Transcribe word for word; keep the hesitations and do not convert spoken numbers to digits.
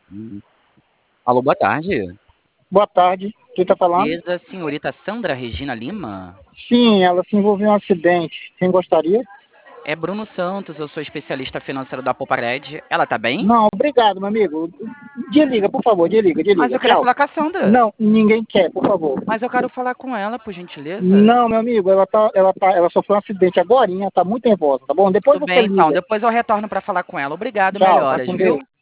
Hum. Alô, boa tarde. Boa tarde, quem tá falando? Beleza, senhorita Sandra Regina Lima? Sim, ela se envolveu em um acidente. Quem gostaria? É Bruno Santos, eu sou especialista financeiro da Poupared. Ela tá bem? Não, obrigado, meu amigo. Desliga, por favor, desliga, Mas desliga. eu quero Tchau. falar com a Sandra. Não, ninguém quer, por favor. Mas eu quero falar com ela, por gentileza. Não, meu amigo, ela tá, ela tá, ela sofreu um acidente agorinha, tá muito nervosa, tá bom? Depois Tudo você bem, então. liga. Depois eu retorno pra falar com ela. Obrigado, Tchau, tá melhoras, com Deus. viu?